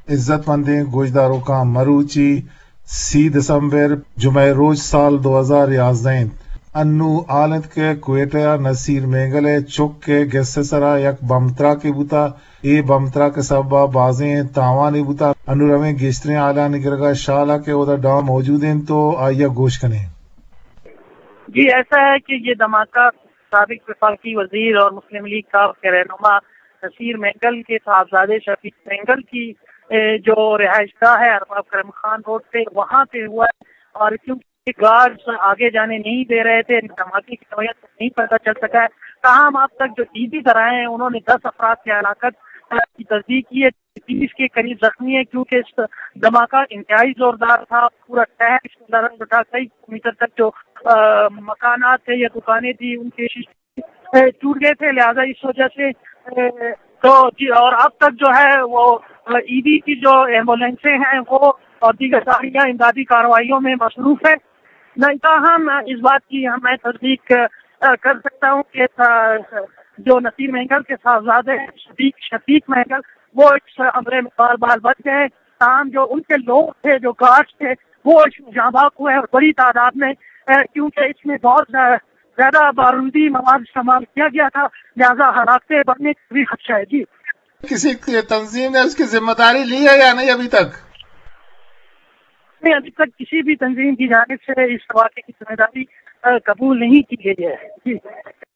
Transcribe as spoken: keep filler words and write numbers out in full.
عزت مندیں گوشداروں کا مروچی سی دسمبر جمعہ روز سال دو ہزار یازدہ انو آلند کے کویٹیا نصیر مینگلے چک کے گیس سرا یک بمترا کے بوتا اے بمترا کے سبب بازیں تاوانی بوتا انو رویں گیشتریں آلہ نگرگا شالا کے ادھر ڈاؤن موجود ہیں تو آئیہ گوش کنے۔ جی ایسا ہے کہ یہ دھماکہ سابق وفاقی وزیر اور مسلم لیگ کا رہنما نصیر مینگل کے صاحبزادے شفیق مینگل کی جو رہائش گاہ ہے ارباب کرم خان روڈ پہ وہاں پہ ہوا ہے، اور کیونکہ گارڈز آگے جانے نہیں دے رہے تھے دھماکے کی نوعیت نہیں پتہ چل سکا ہے، تاہم اب تک جو ٹی وی ذرائع ہیں انہوں نے دس افراد کی ہلاکت کی تصدیق کی ہے، تیس کے قریب زخمی ہے کیونکہ اس دھماکہ انتہائی زوردار تھا، پورا شہر اس میں لرز اٹھا، کئی میٹر تک جو مکانات تھے یا دکانیں تھی ان کے شیشے ٹوٹ گئے تھے، لہٰذا اس وجہ سے تو جی اور اب تک جو ہے وہ ای ڈی کی جو ایمبولینسیں ہیں وہ اور دیگر گاڑیاں امدادی کارروائیوں میں مصروف ہے۔ نہیں تاہم اس بات کی میں تصدیق کر سکتا ہوں کہ جو نصیر مینگل کے صاحبزادے شفیق شفیق مینگل وہ اس حملے میں بال بال بچ گئے، تاہم جو ان کے لوگ تھے جو گارڈز تھے وہ اس میں جاں بحق ہوئے اور بڑی تعداد میں، کیونکہ اس میں بہت زیادہ بارودی مواد استعمال کیا گیا تھا، لہذا ہلاکتیں بڑھنے کا بھی خدشہ ہے۔ جی کسی تنظیم نے اس کی ذمہ داری لی ہے یا نہیں ابھی تک؟ نہیں، ابھی تک کسی بھی تنظیم کی جانب سے اس واقعے کی ذمہ داری قبول نہیں کی گئی ہے۔ جی